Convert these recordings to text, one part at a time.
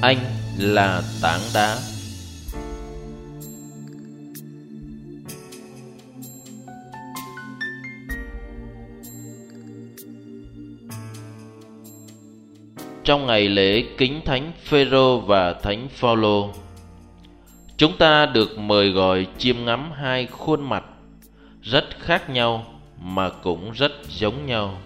Anh là tảng đá. Trong ngày lễ kính Thánh Phêrô và Thánh Phaolô, chúng ta được mời gọi chiêm ngắm hai khuôn mặt rất khác nhau mà cũng rất giống nhau.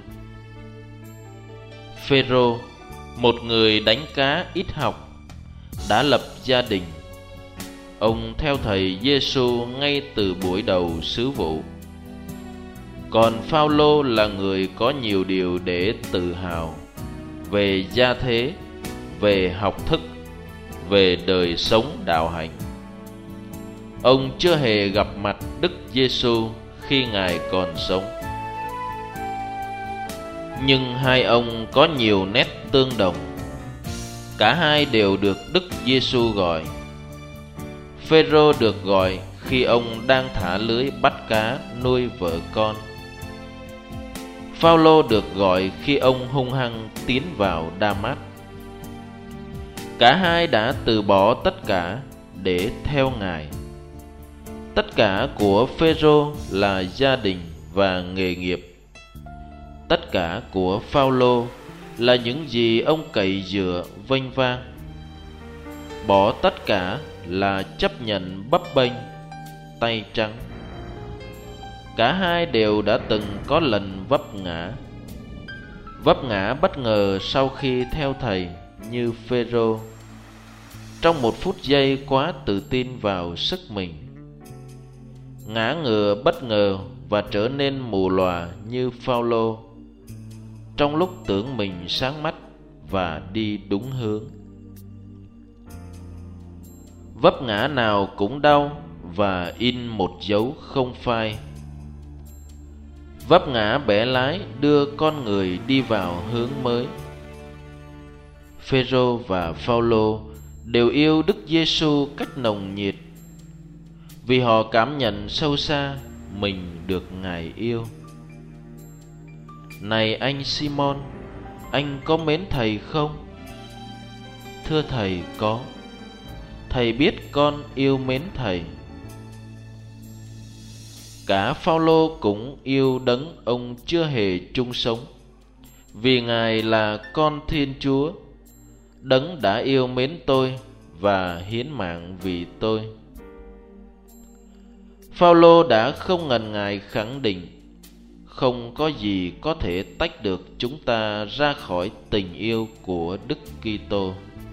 Phêrô, một người đánh cá ít học, đã lập gia đình. Ông theo thầy Giêsu ngay từ buổi đầu sứ vụ. Còn Phaolô là người có nhiều điều để tự hào về gia thế, về học thức, về đời sống đạo hạnh. Ông chưa hề gặp mặt Đức Giêsu khi Ngài còn sống, nhưng hai ông có nhiều nét tương đồng. Cả hai đều được Đức Giêsu gọi. Phêrô được gọi khi ông đang thả lưới bắt cá nuôi vợ con. Phaolô được gọi khi ông hung hăng tiến vào Đa-mát. Cả hai đã từ bỏ tất cả để theo Ngài. Tất cả của Phêrô là gia đình và nghề nghiệp. Tất cả của Phaolô là những gì ông cậy dựa vênh vang. Bỏ tất cả là chấp nhận bấp bênh, tay trắng. Cả hai đều đã từng có lần vấp ngã bất ngờ sau khi theo thầy, như Phêrô, trong một phút giây quá tự tin vào sức mình. Ngã ngựa bất ngờ và trở nên mù lòa như Phaolô, trong lúc tưởng mình sáng mắt và đi đúng hướng. Vấp ngã nào cũng đau và in một dấu không phai. Vấp ngã bẻ lái đưa con người đi vào hướng mới. Phêrô và Phaolô đều yêu Đức Giêsu cách nồng nhiệt, vì họ cảm nhận sâu xa mình được Ngài yêu. Này anh Simon, anh có mến thầy không? Thưa thầy, có. Thầy biết con yêu mến thầy. Cả Phaolô cũng yêu Đấng ông chưa hề chung sống, vì Ngài là con Thiên Chúa. Đấng đã yêu mến tôi và hiến mạng vì tôi. Phaolô đã không ngần ngại khẳng định, không có gì có thể tách được chúng ta ra khỏi tình yêu của Đức Kitô.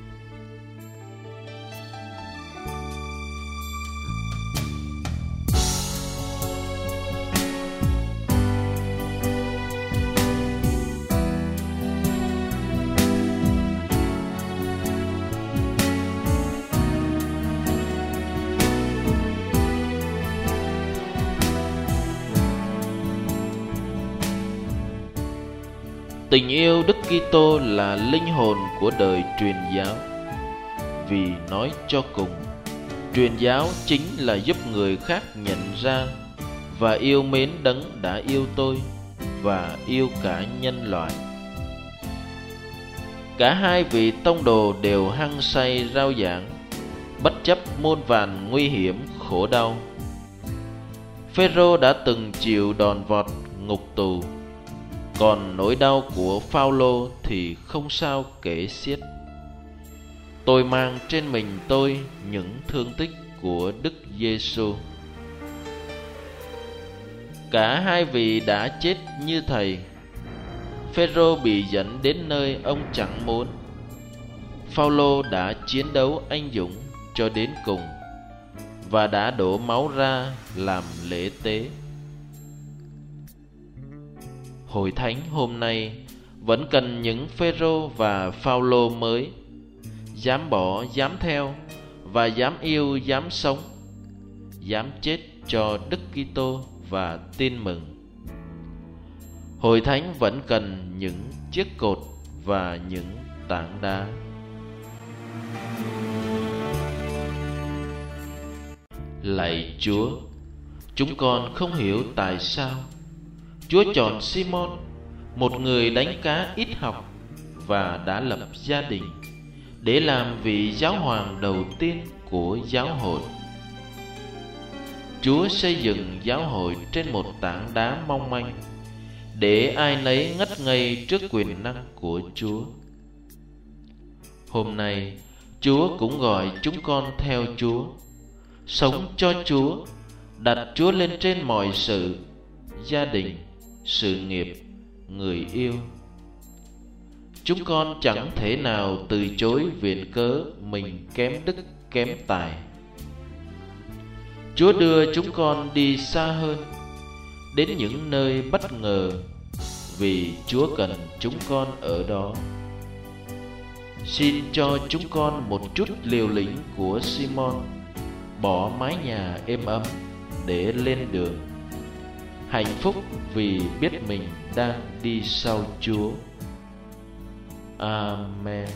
Tình yêu Đức Kitô là linh hồn của đời truyền giáo. Vì nói cho cùng, truyền giáo chính là giúp người khác nhận ra và yêu mến Đấng đã yêu tôi và yêu cả nhân loại. Cả hai vị tông đồ đều hăng say rao giảng, bất chấp muôn vàn nguy hiểm khổ đau. Phêrô đã từng chịu đòn vọt, ngục tù, còn nỗi đau của Phaolô thì không sao kể xiết. Tôi mang trên mình tôi những thương tích của Đức Giêsu. Cả hai vị đã chết như thầy. Phêrô bị dẫn đến nơi ông chẳng muốn. Phaolô đã chiến đấu anh dũng cho đến cùng và đã đổ máu ra làm lễ tế. Hội thánh hôm nay vẫn cần những Phêrô và Phaolô mới, dám bỏ, dám theo và dám yêu, dám sống, dám chết cho Đức Kitô và tin mừng. Hội thánh vẫn cần những chiếc cột và những tảng đá. Lạy Chúa, chúng con không hiểu tại sao Chúa chọn Simon, một người đánh cá ít học và đã lập gia đình, để làm vị giáo hoàng đầu tiên của giáo hội. Chúa xây dựng giáo hội trên một tảng đá mong manh, để ai nấy ngất ngây trước quyền năng của Chúa. Hôm nay, Chúa cũng gọi chúng con theo Chúa, sống cho Chúa, đặt Chúa lên trên mọi sự, gia đình, sự nghiệp, người yêu. Chúng con chẳng thể nào từ chối viện cớ mình kém đức kém tài. Chúa đưa chúng con đi xa hơn, đến những nơi bất ngờ, vì Chúa cần chúng con ở đó. Xin cho chúng con một chút liều lĩnh của Simon, bỏ mái nhà êm ấm để lên đường, hạnh phúc vì biết mình đang đi sau Chúa. Amen.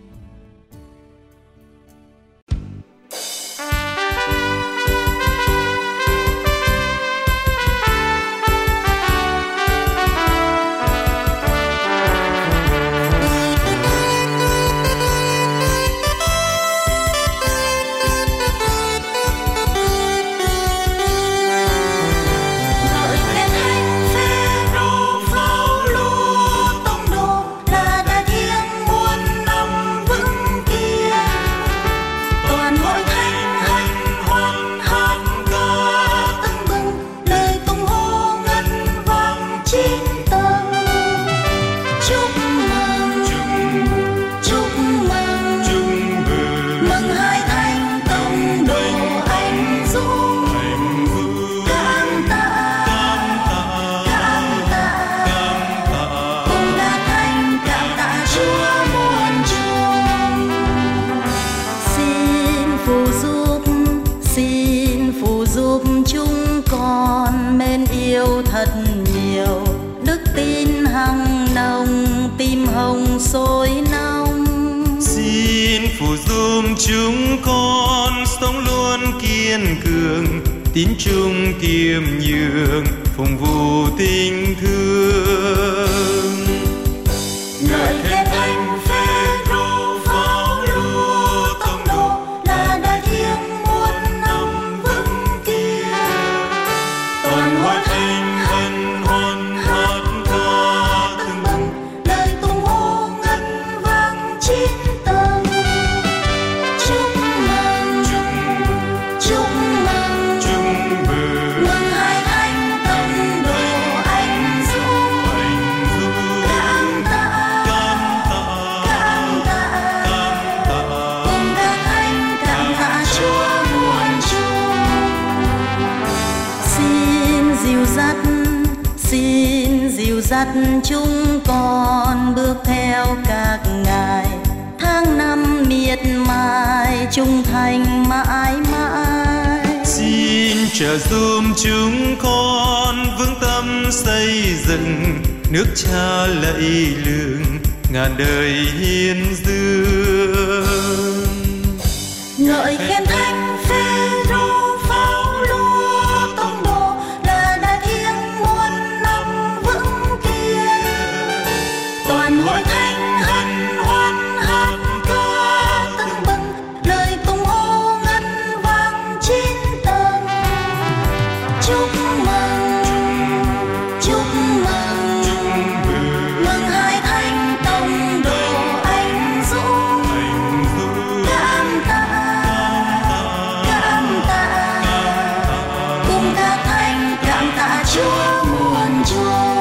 Thật nhiều đức tin hằng nồng, tim hồng sôi nóng. Xin phù giúp chúng con sống luôn kiên cường, tín trung kiêm nhường, phụng vụ tình thương. Ngợi khen Thánh Phêrô, Phaolô, tông đồ là đại thiêng muôn năm vững kia. Toàn hội thánh dắt chúng con bước theo các ngài, tháng năm miệt mài trung thành mãi mãi. Xin trợ giúp chúng con vững tâm xây dựng nước Cha lạy lừng ngàn đời hiên dương. Ngợi khen Thánh Phêrô, Phaolô, tông đồ là đại thiêng muôn năm vững kia. Toàn hội thánh hân hoan hát ca tưng bừng, lời tung hô ngân vang chín tầng. Chúc mừng, chúc mừng, mừng hai thánh tông đồ anh dũng. Cảm tạ cùng các thánh cảm tạ Chúa muôn chuông.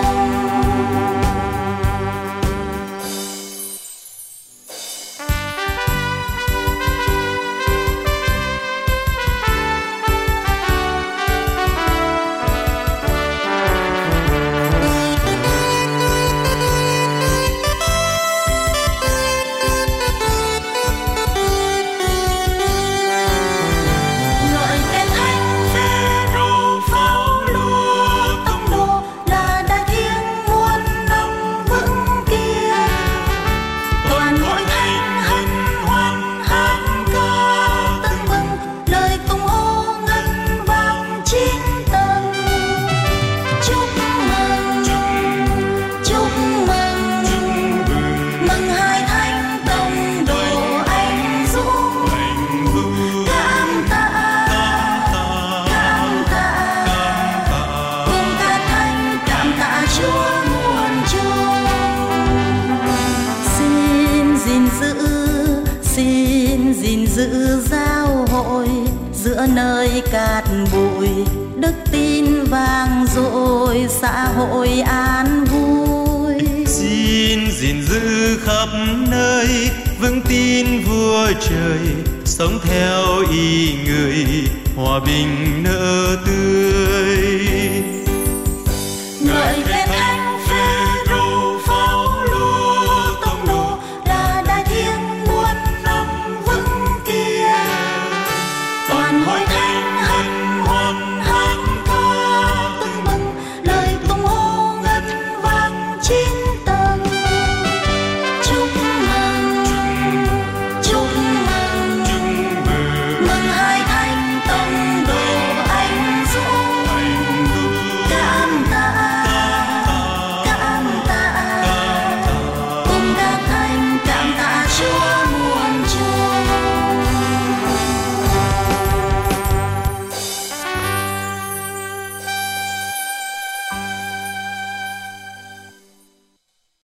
nên gìn giữ giáo hội giữa nơi cát bụi, đức tin vang dội xã hội an vui. Xin gìn giữ khắp nơi vững tin Vua Trời, sống theo ý người hòa bình nở tươi.